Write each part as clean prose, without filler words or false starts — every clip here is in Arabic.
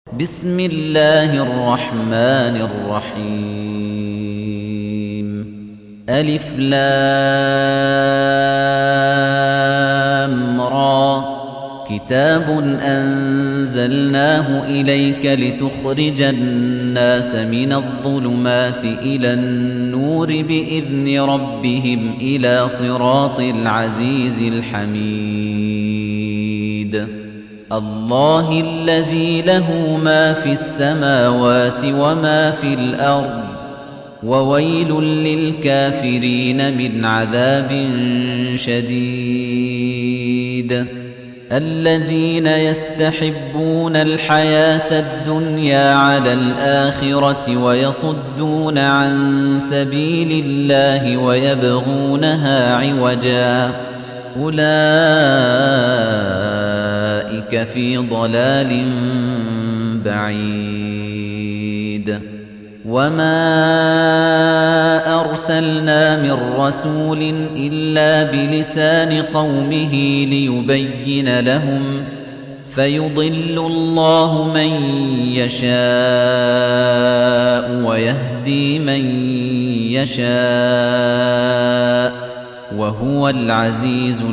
بسم الله الرحمن الرحيم ألف لام را كتاب أنزلناه إليك لتخرج الناس من الظلمات إلى النور بإذن ربهم إلى صراط العزيز الحميد الله الذي له ما في السماوات وما في الأرض وويل للكافرين من عذاب شديد الذين يستحبون الحياة الدنيا على الآخرة ويصدون عن سبيل الله ويبغونها عوجا أولئك في ضلال بعيد وما أرسلنا من رسول إلا بلسان قومه ليبين لهم فيضل الله من يشاء ويهدي من يشاء وهو العزيز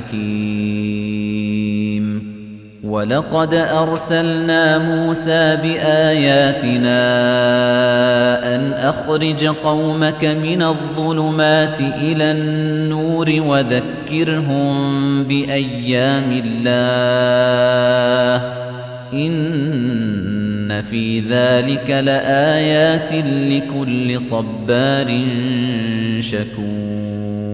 الحكيم ولقد أرسلنا موسى بآياتنا أن أخرج قومك من الظلمات إلى النور وذكرهم بأيام الله إن في ذلك لآيات لكل صبار شكور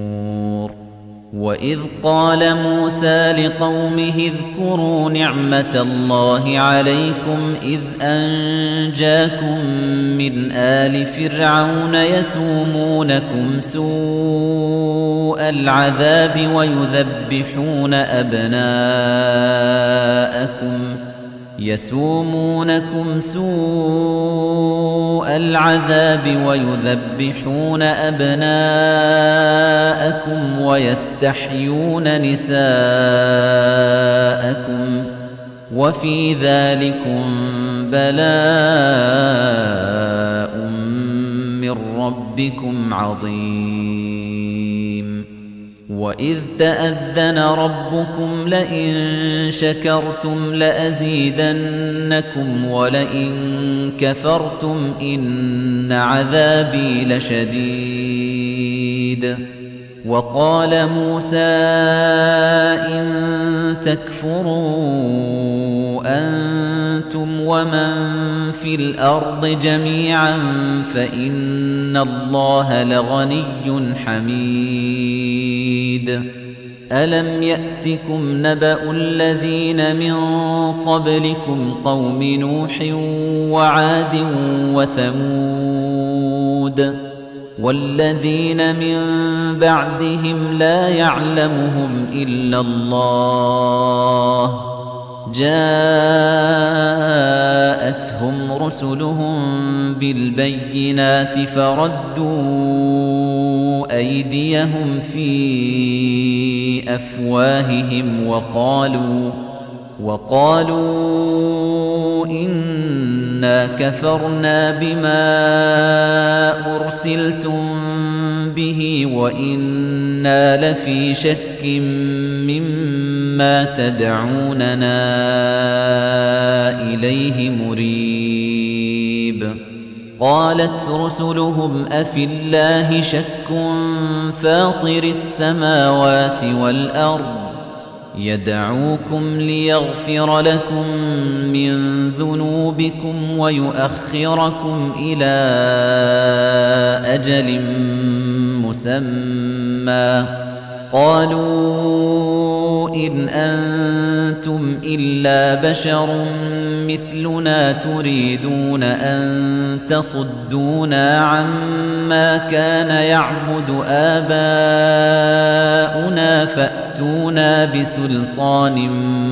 وإذ قال موسى لقومه اذكروا نعمة الله عليكم إذ أنجاكم من آل فرعون يسومونكم سوء العذاب ويذبحون أبناءكم ويستحيون نساءكم وفي ذلكم بلاء من ربكم عظيم وإذ تأذن ربكم لئن شكرتم لأزيدنكم ولئن كفرتم إن عذابي لشديد وقال موسى إن تكفروا أنتم ومن في الأرض جميعا فإن الله لغني حميد ألم يأتكم نبأ الذين من قبلكم قوم نوح وعاد وثمود والذين من بعدهم لا يعلمهم إلا الله جاءتهم رسلهم بالبينات فردوا أيديهم في أفواههم وقالوا إنا كفرنا بما أرسلتم به وإنا لفي شك مما تدعوننا إليه مريب قالت رسلهم أفي الله شك فاطر السماوات والأرض يدعوكم ليغفر لكم من ذنوبكم ويؤخركم إلى أجل مسمى قالوا إن أنتم إلا بشر مثلنا تريدون أن تصدونا عما كان يعبد آباؤنا فأتونا بسلطان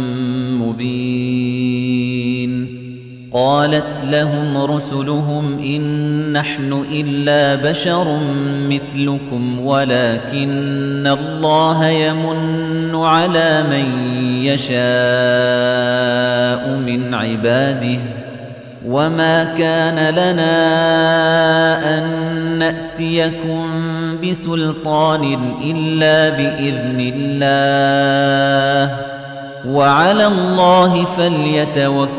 مبين قالت لهم رسلهم إن نحن إلا بشر مثلكم ولكن الله يمن على من يشاء من عباده وما كان لنا أن نأتيكم بسلطان إلا بإذن الله وعلى الله فليتوكل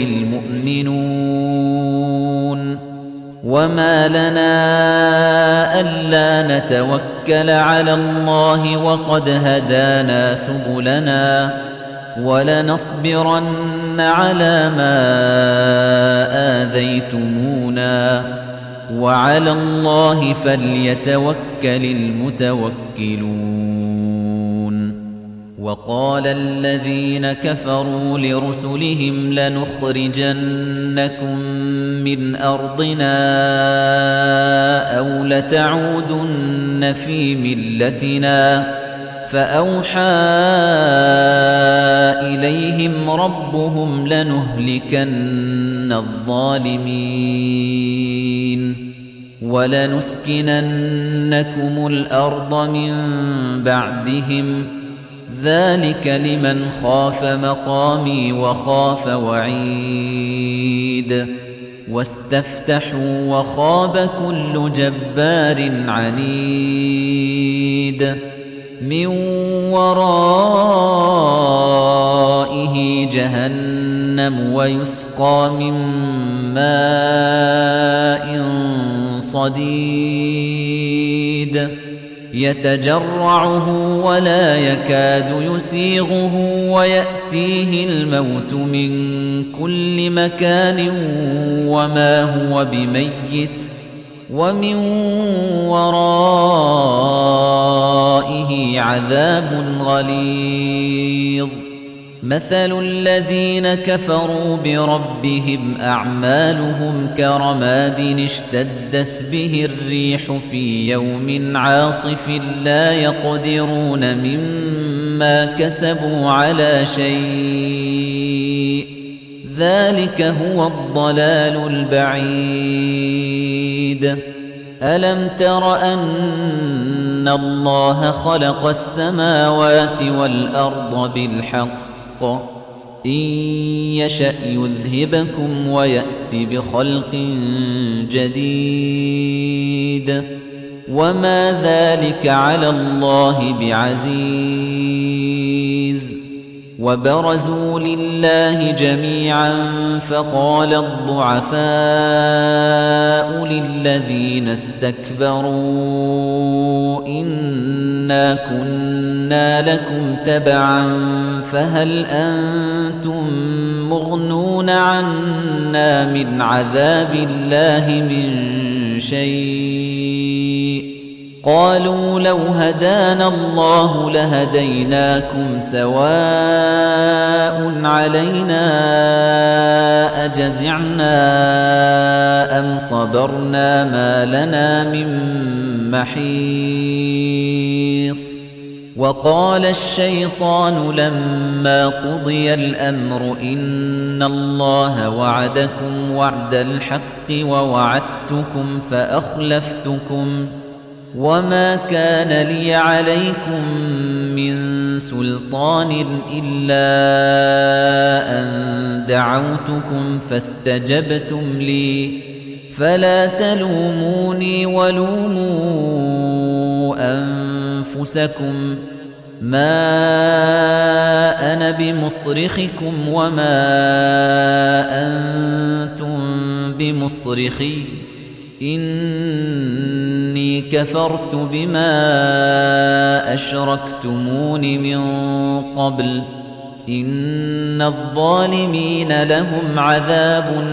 المؤمنون وما لنا ألا نتوكل على الله وقد هدانا سبلنا ولنصبرن على ما آذيتمونا وعلى الله فليتوكل المتوكلون وقال الذين كفروا لرسلهم لنخرجنكم من أرضنا أو لتعودن في ملتنا فأوحى إليهم ربهم لنهلكن الظالمين ولنسكننكم الأرض من بعدهم ذلك لمن خاف مقامي وخاف وعيد واستفتحوا وخاب كل جبار عنيد من ورائه جهنم ويسقى من ماء صديد يتجرعه ولا يكاد يسيغه ويأتيه الموت من كل مكان وما هو بميت ومن ورائه عذاب غليظ مثل الذين كفروا بربهم أعمالهم كرماد اشتدت به الريح في يوم عاصف لا يقدرون مما كسبوا على شيء ذلك هو الضلال البعيد ألم تر أن الله خلق السماوات والأرض بالحق إن يشأ يذهبكم ويأت بخلق جديد وما ذلك على الله بعزيز وبرزوا لله جميعا فقال الضعفاء للذين استكبروا إنا كنا لكم تبعا فهل أنتم مغنون عنا من عذاب الله من شيء قالوا لو هدانا الله لهديناكم سواء علينا أجزعنا أم صبرنا ما لنا من محيص وقال الشيطان لما قضي الأمر إن الله وعدكم وعد الحق ووعدتكم فأخلفتكم وما كان لي عليكم من سلطان إلا أن دعوتكم فاستجبتم لي فلا تلوموني ولوموا أنفسكم ما أنا بمصرخكم وما أنتم بمصرخي إني كفرت بما أشركتمون من قبل إن الظالمين لهم عذاب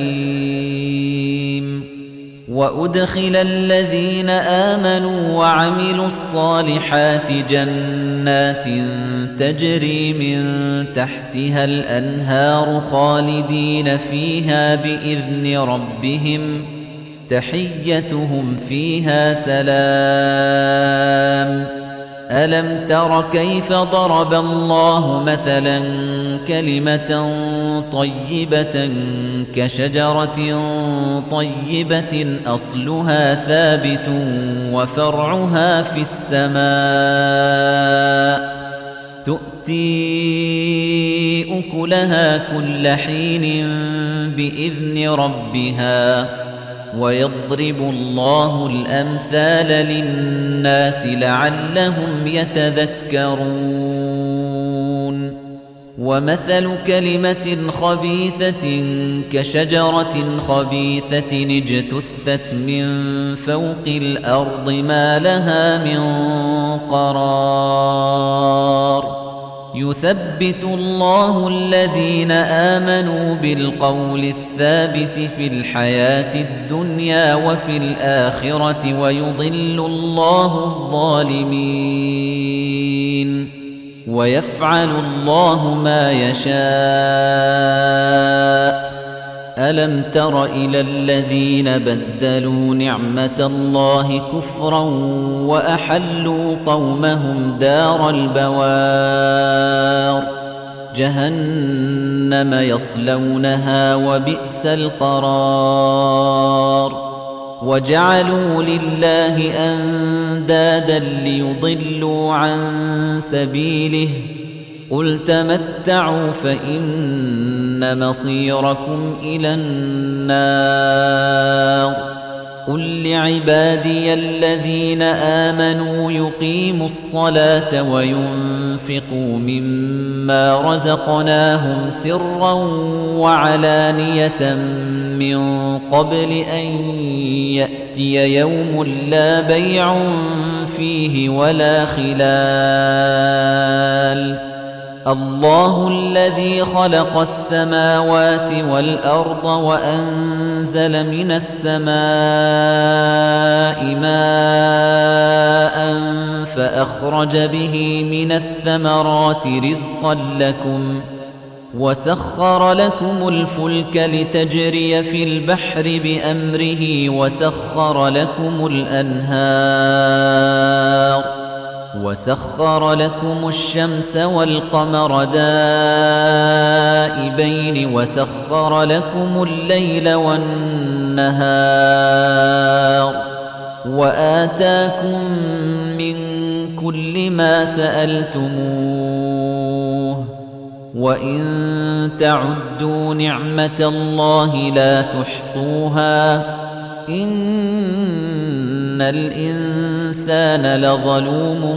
أليم وأدخل الذين آمنوا وعملوا الصالحات جنات تجري من تحتها الأنهار خالدين فيها بإذن ربهم تحيتهم فيها سلام ألم تر كيف ضرب الله مثلا كلمة طيبة كشجرة طيبة أصلها ثابت وفرعها في السماء تؤتي تُؤْتِي أُكُلَهَا كُلَّ حِينٍ بِإِذْنِ رَبِّهَا وَيَضْرِبُ اللَّهُ الْأَمْثَالَ لِلنَّاسِ لَعَلَّهُمْ يَتَذَكَّرُونَ وَمَثَلُ كَلِمَةٍ خَبِيثَةٍ كَشَجَرَةٍ خَبِيثَةٍ اجْتُثَّتْ مِنْ فَوْقِ الْأَرْضِ مَا لَهَا مِنْ قَرَارٍ يُثَبِّتُ اللَّهُ الَّذِينَ آمَنُوا بِالْقَوْلِ الثَّابِتِ فِي الْحَيَاةِ الدُّنْيَا وَفِي الْآخِرَةِ وَيُضِلُّ اللَّهُ الظَّالِمِينَ وَيَفْعَلُ اللَّهُ مَا يَشَاءُ أَلَمْ تَرَ إِلَى الَّذِينَ بَدَّلُوا نِعْمَةَ اللَّهِ كُفْرًا وَأَحَلُّوا قَوْمَهُمْ دَارَ الْبَوَارِ جَهَنَّمَ يَصْلَوْنَهَا وَبِئْسَ الْقَرَارُ وَجَعَلُوا لِلَّهِ أَندَادًا لِّيُضِلُّوا عَن سَبِيلِهِ قُلْ تَمَتَّعُوا فَإِنَّ مَصِيرَكُمْ إِلَى النَّارِ قُل لِّعِبَادِيَ الَّذِينَ آمَنُوا يُقِيمُوا الصَّلَاةَ وَيُنفِقُوا مِمَّا رَزَقْنَاهُمْ سِرًّا وَعَلَانِيَةً مِّن قَبْلِ أَن يَأْتِيَ يَوْمٌ لَّا بَيْعٌ فِيهِ وَلَا خِلَالٌ اللَّهُ الَّذِي خَلَقَ السَّمَاوَاتِ وَالْأَرْضَ وَأَنزَلَ مِنَ السَّمَاءِ مَاءً فَأَخْرَجَ بِهِ مِنَ الثَّمَرَاتِ رِزْقًا لَّكُمْ وَسَخَّرَ لَكُمُ الْفُلْكَ لِتَجْرِيَ فِي الْبَحْرِ بِأَمْرِهِ وَسَخَّرَ لَكُمُ الْأَنْهَارَ وَسَخَّرَ لَكُمُ الشَّمْسَ وَالْقَمَرَ دَائِبَيْنِ وَسَخَّرَ لَكُمُ اللَّيْلَ وَالنَّهَارَ وَآتَاكُم مِّن كُلِّ مَا سَأَلْتُمُوهُ وَإِن تَعُدُّوا نِعْمَةَ اللَّهِ لَا تُحْصُوهَا إِنَّ الْإِنسَانَ لَظَلُومٌ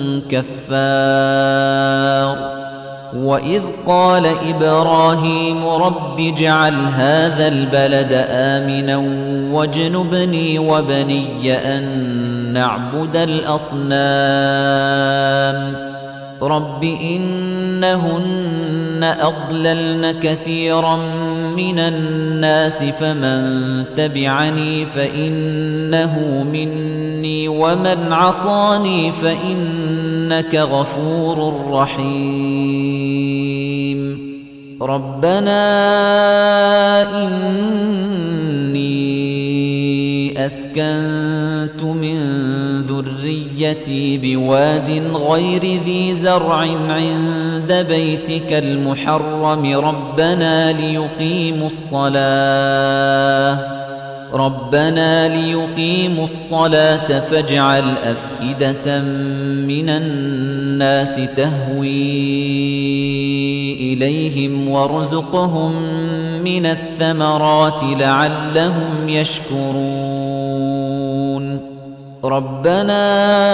كَفَّارٌ وَإِذْ قَالَ إِبْرَاهِيمُ رَبِّ اجْعَلْ هَٰذَا الْبَلَدَ آمِنًا وَاجْنُبْنِي وَبَنِيَّ أَن نَّعْبُدَ الْأَصْنَامَ رَبِّ إِنَّهُنَّ أَضْلَلْنَ كَثِيرًا مِّنَ النَّاسِ فَمَن تَبِعَنِي فَإِنَّهُ مِنِّي وَمَنْ عَصَانِي فَإِنَّكَ غَفُورٌ رَّحِيمٌ رَبَّنَا إِنِّي أَسْكَنتُ مِن ذُرِّيَّتِي بِوَادٍ غَيْرِ ذِي زَرْعٍ عِندَ بَيْتِكَ الْمُحَرَّمِ رَبَّنَا لِيُقِيمُوا الصَّلَاةَ فَاجْعَلْ أَفْئِدَةً مِّنَ النَّاسِ تَهْوِي إِلَيْهِمْ وَارْزُقْهُم مِّنَ الثَّمَرَاتِ لَعَلَّهُمْ يَشْكُرُونَ رَبَّنَا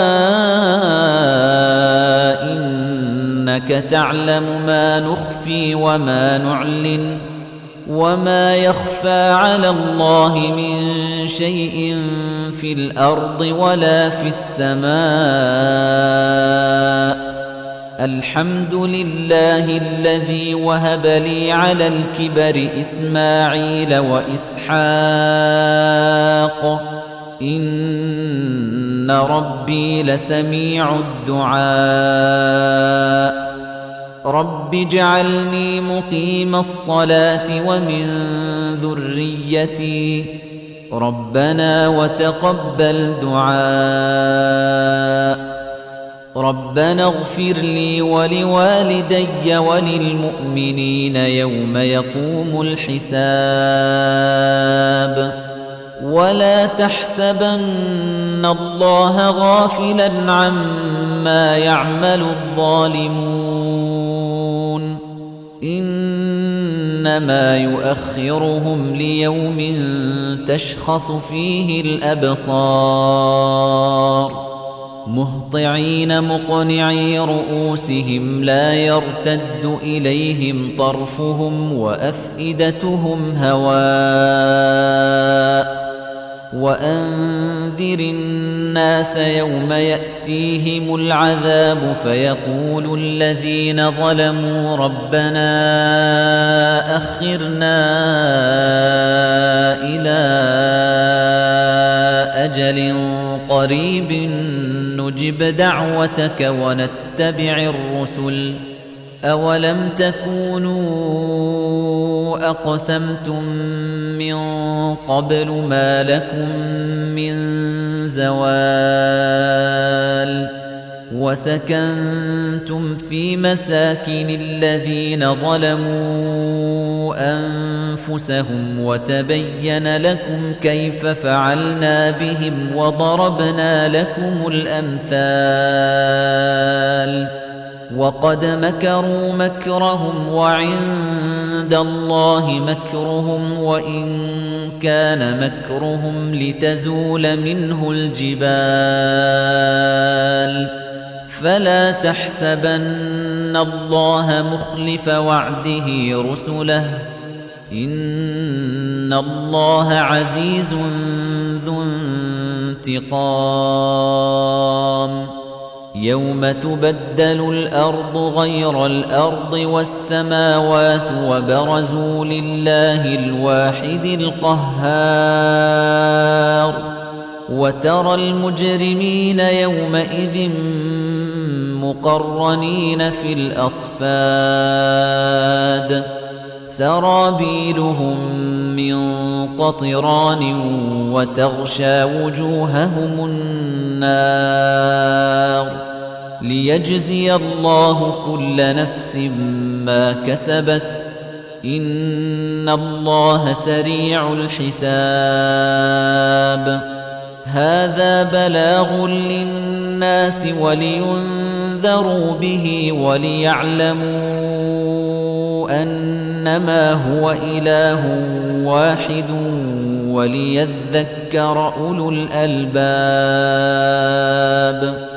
إِنَّكَ تَعْلَمُ مَا نُخْفِي وَمَا نُعْلِنُ وَمَا يَخْفَىٰ عَلَى اللَّهِ مِن شَيْءٍ فِي الْأَرْضِ وَلَا فِي السَّمَاءِ الْحَمْدُ لِلَّهِ الَّذِي وَهَبَ لِي عَلَى الْكِبَرِ إِسْمَاعِيلَ وَإِسْحَاقَ إِنَّ رَبِّي لَسَمِيعُ الدُّعَاءِ رَبِّ اجْعَلْنِي مُقِيمَ الصَّلَاةِ وَمِن ذُرِّيَّتِي رَبَّنَا وَتَقَبَّلْ دُعَاءِ رَبَّنَا اغْفِرْ لِي وَلِوَالِدَيَّ وَلِلْمُؤْمِنِينَ يَوْمَ يَقُومُ الْحِسَابُ ولا تحسبن الله غافلاً عما يعمل الظالمون إنما يؤخرهم ليوم تشخص فيه الأبصار مهطعين مقنعي رؤوسهم لا يرتد إليهم طرفهم وأفئدتهم هواء وأنذر الناس يوم يأتيهم العذاب فيقول الذين ظلموا ربنا أخرنا إلى أجل قريب نجب دعوتك ونتبع الرسل أولم تكونوا أقسمتم من قبل ما لكم من زوال وسكنتم في مساكن الذين ظلموا أنفسهم وتبين لكم كيف فعلنا بهم وضربنا لكم الأمثال وقد مكروا مكرهم وعند الله مكرهم وإن كان مكرهم لتزول منه الجبال فلا تحسبن الله مخلف وعده رسله إن الله عزيز ذو انتقام يوم تبدل الأرض غير الأرض والسماوات وبرزوا لله الواحد القهار وترى المجرمين يومئذ مقرنين في الأصفاد سرابيلهم من قطران وتغشى وجوههم النار ليجزي الله كل نفس ما كسبت إن الله سريع الحساب هذا بلاغ للناس ولينذروا به وليعلموا أنما هو إله واحد وليذكر أولو الألباب